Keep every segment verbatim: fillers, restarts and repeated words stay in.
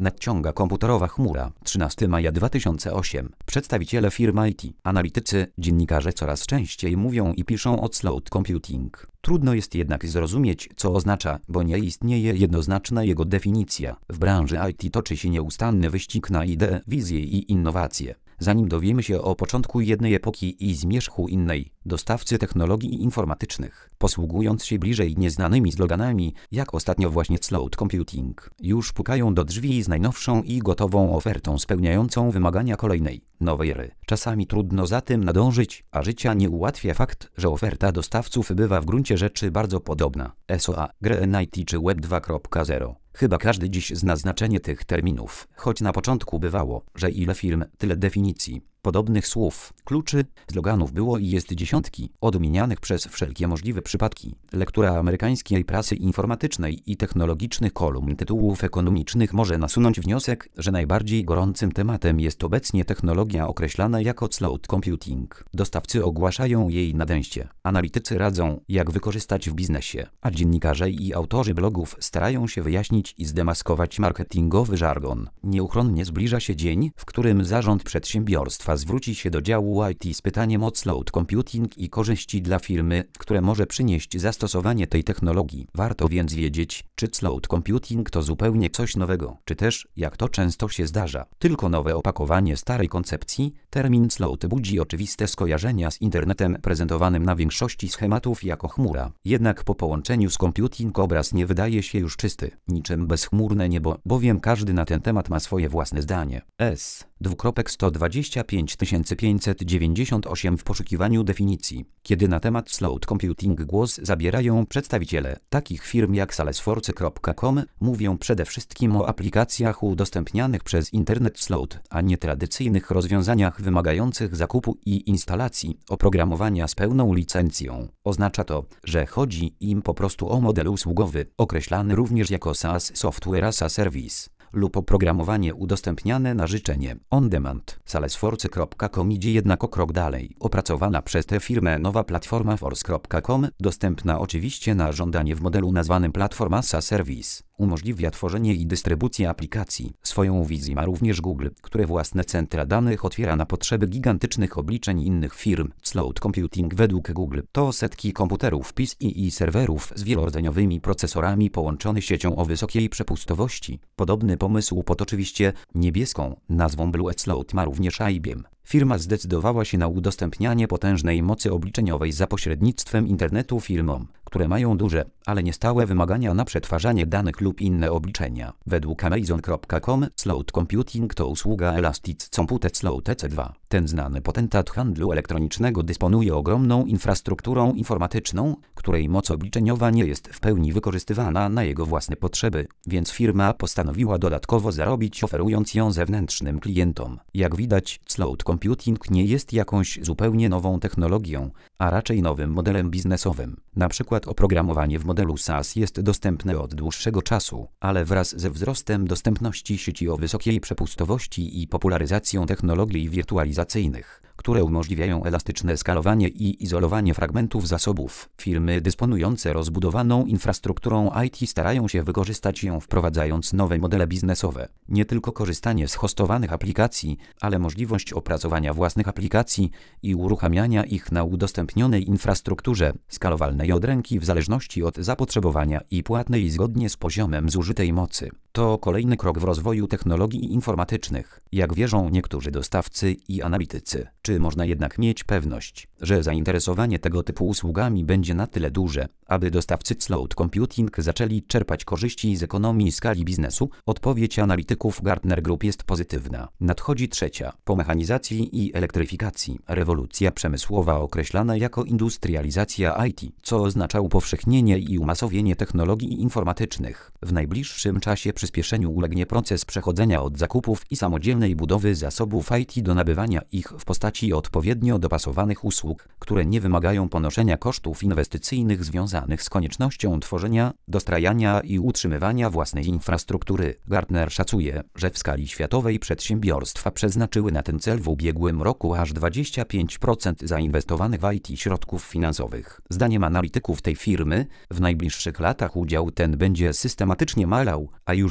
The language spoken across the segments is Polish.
nadciąga komputerowa chmura. trzynastego maja dwa tysiące ósmego. Przedstawiciele firm I T, analitycy, dziennikarze coraz częściej mówią i piszą o cloud computing. Trudno jest jednak zrozumieć, co oznacza, bo nie istnieje jednoznaczna jego definicja. W branży I T toczy się nieustanny wyścig na idee, wizje i innowacje. Zanim dowiemy się o początku jednej epoki i zmierzchu innej, dostawcy technologii informatycznych, posługując się bliżej nieznanymi sloganami, jak ostatnio właśnie cloud computing, już pukają do drzwi z najnowszą i gotową ofertą spełniającą wymagania kolejnej, nowej ery. Czasami trudno za tym nadążyć, a życia nie ułatwia fakt, że oferta dostawców bywa w gruncie rzeczy bardzo podobna. S O A, G N I T czy Web dwa kropka zero. Chyba każdy dziś zna znaczenie tych terminów, choć na początku bywało, że ile firm, tyle definicji. Podobnych słów, kluczy, sloganów było i jest dziesiątki, odmienianych przez wszelkie możliwe przypadki. Lektura amerykańskiej prasy informatycznej i technologicznych kolumn tytułów ekonomicznych może nasunąć wniosek, że najbardziej gorącym tematem jest obecnie technologia określana jako cloud computing. Dostawcy ogłaszają jej nadejście, analitycy radzą, jak wykorzystać w biznesie, a dziennikarze i autorzy blogów starają się wyjaśnić i zdemaskować marketingowy żargon. Nieuchronnie zbliża się dzień, w którym zarząd przedsiębiorstwa zwróci się do działu I T z pytaniem o cloud computing i korzyści dla firmy, które może przynieść zastosowanie tej technologii. Warto więc wiedzieć, czy cloud computing to zupełnie coś nowego, czy też, jak to często się zdarza, tylko nowe opakowanie starej koncepcji. Termin cloud budzi oczywiste skojarzenia z internetem prezentowanym na większości schematów jako chmura. Jednak po połączeniu z computing obraz nie wydaje się już czysty, niczym bezchmurne niebo, bowiem każdy na ten temat ma swoje własne zdanie. S. dwukropek sto dwadzieścia pięć tysięcy pięćset dziewięćdziesiąt osiem w poszukiwaniu definicji. Kiedy na temat cloud computing głos zabierają przedstawiciele takich firm jak Salesforce kropka com, mówią przede wszystkim o aplikacjach udostępnianych przez Internet Cloud, a nie tradycyjnych rozwiązaniach wymagających zakupu i instalacji oprogramowania z pełną licencją. Oznacza to, że chodzi im po prostu o model usługowy, określany również jako SaaS Software as a Service, lub oprogramowanie udostępniane na życzenie, on demand. Salesforce kropka com idzie jednak o krok dalej. Opracowana przez tę firmę nowa platforma force kropka com, dostępna oczywiście na żądanie w modelu nazwanym Platform as a Service, umożliwia tworzenie i dystrybucję aplikacji. Swoją wizję ma również Google, które własne centra danych otwiera na potrzeby gigantycznych obliczeń innych firm. Cloud computing według Google to setki komputerów P C i serwerów z wielordzeniowymi procesorami połączonych siecią o wysokiej przepustowości. Podobny pomysł pod oczywiście niebieską nazwą Blue Cloud ma również I B M. Firma zdecydowała się na udostępnianie potężnej mocy obliczeniowej za pośrednictwem internetu firmom, które mają duże, ale niestałe wymagania na przetwarzanie danych lub inne obliczenia. Według Amazon kropka com cloud computing to usługa Elastic Compute Cloud E C dwa. Ten znany potentat handlu elektronicznego dysponuje ogromną infrastrukturą informatyczną, której moc obliczeniowa nie jest w pełni wykorzystywana na jego własne potrzeby, więc firma postanowiła dodatkowo zarobić, oferując ją zewnętrznym klientom. Jak widać, cloud computing nie jest jakąś zupełnie nową technologią, a raczej nowym modelem biznesowym. Na przykład oprogramowanie w modelu SaaS jest dostępne od dłuższego czasu, ale wraz ze wzrostem dostępności sieci o wysokiej przepustowości i popularyzacją technologii wirtualizacyjnych, które umożliwiają elastyczne skalowanie i izolowanie fragmentów zasobów, firmy dysponujące rozbudowaną infrastrukturą I T starają się wykorzystać ją, wprowadzając nowe modele biznesowe. Nie tylko korzystanie z hostowanych aplikacji, ale możliwość opracowania własnych aplikacji i uruchamiania ich na udostępnionej infrastrukturze, skalowalnej od ręki w zależności od zapotrzebowania i płatnej zgodnie z poziomem zużytej mocy. To kolejny krok w rozwoju technologii informatycznych, jak wierzą niektórzy dostawcy i analitycy. Czy można jednak mieć pewność, że zainteresowanie tego typu usługami będzie na tyle duże, aby dostawcy cloud computing zaczęli czerpać korzyści z ekonomii skali biznesu? Odpowiedź analityków Gartner Group jest pozytywna. Nadchodzi trzecia, po mechanizacji i elektryfikacji, rewolucja przemysłowa określana jako industrializacja I T, co oznacza upowszechnienie i umasowienie technologii informatycznych. W najbliższym czasie przyspieszeniu ulegnie proces przechodzenia od zakupów i samodzielnej budowy zasobów I T do nabywania ich w postaci odpowiednio dopasowanych usług, które nie wymagają ponoszenia kosztów inwestycyjnych związanych z koniecznością tworzenia, dostrajania i utrzymywania własnej infrastruktury. Gartner szacuje, że w skali światowej przedsiębiorstwa przeznaczyły na ten cel w ubiegłym roku aż dwadzieścia pięć procent zainwestowanych w I T środków finansowych. Zdaniem analityków tej firmy, w najbliższych latach udział ten będzie systematycznie malał, a już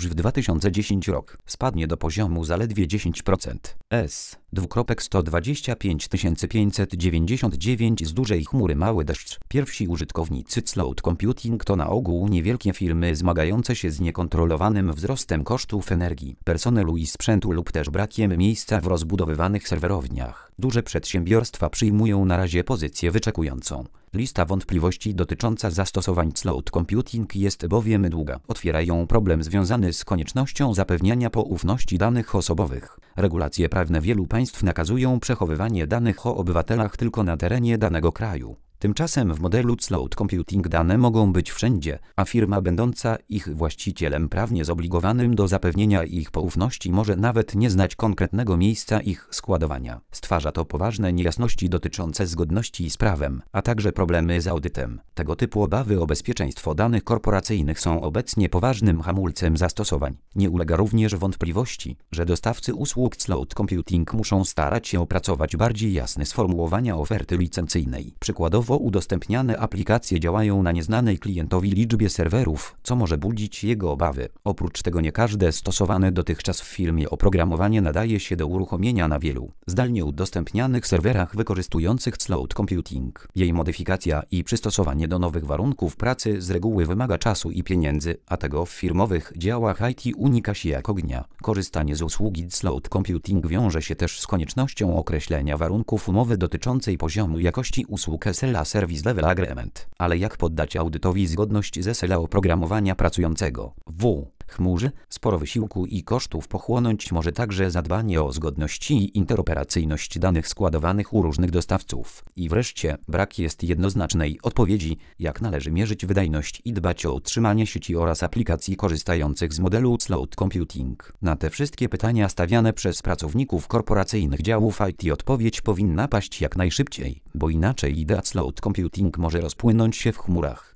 już w dwa tysiące dziesiątym rok spadnie do poziomu zaledwie dziesięć procent. S. sto dwadzieścia pięć tysięcy pięćset dziewięćdziesiąt dziewięć z dużej chmury mały deszcz. Pierwsi użytkownicy cloud computing to na ogół niewielkie firmy zmagające się z niekontrolowanym wzrostem kosztów energii, personelu i sprzętu lub też brakiem miejsca w rozbudowywanych serwerowniach. Duże przedsiębiorstwa przyjmują na razie pozycję wyczekującą. Lista wątpliwości dotycząca zastosowań cloud computing jest bowiem długa. Otwierają problem związany z koniecznością zapewniania poufności danych osobowych. Regulacje prawne wielu państw nakazują przechowywanie danych o obywatelach tylko na terenie danego kraju. Tymczasem w modelu cloud computing dane mogą być wszędzie, a firma będąca ich właścicielem prawnie zobligowanym do zapewnienia ich poufności może nawet nie znać konkretnego miejsca ich składowania. Stwarza to poważne niejasności dotyczące zgodności z prawem, a także problemy z audytem. Tego typu obawy o bezpieczeństwo danych korporacyjnych są obecnie poważnym hamulcem zastosowań. Nie ulega również wątpliwości, że dostawcy usług cloud computing muszą starać się opracować bardziej jasne sformułowania oferty licencyjnej. Przykładowo udostępniane aplikacje działają na nieznanej klientowi liczbie serwerów, co może budzić jego obawy. Oprócz tego nie każde stosowane dotychczas w firmie oprogramowanie nadaje się do uruchomienia na wielu, zdalnie udostępnianych serwerach wykorzystujących cloud computing. Jej modyfikacja i przystosowanie do nowych warunków pracy z reguły wymaga czasu i pieniędzy, a tego w firmowych działach I T unika się jak ognia. Korzystanie z usługi cloud computing wiąże się też z koniecznością określenia warunków umowy dotyczącej poziomu jakości usług S L A Service Level Agreement. Ale jak poddać audytowi zgodność z S L A oprogramowania pracującego? W chmurze sporo wysiłku i kosztów pochłonąć może także zadbanie o zgodność i interoperacyjność danych składowanych u różnych dostawców. I wreszcie brak jest jednoznacznej odpowiedzi, jak należy mierzyć wydajność i dbać o utrzymanie sieci oraz aplikacji korzystających z modelu cloud computing. Na te wszystkie pytania stawiane przez pracowników korporacyjnych działów I T odpowiedź powinna paść jak najszybciej, bo inaczej idea cloud computing może rozpłynąć się w chmurach.